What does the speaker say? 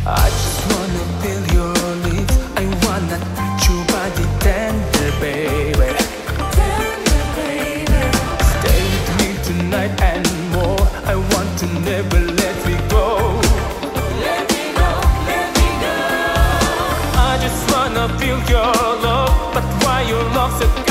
I just wanna feel your lips. I wanna touch your body tender, baby. Tender, baby. Stay with me tonight and more. I want to never let me go. Let me go, let me go. I just wanna feel your love, but why your love so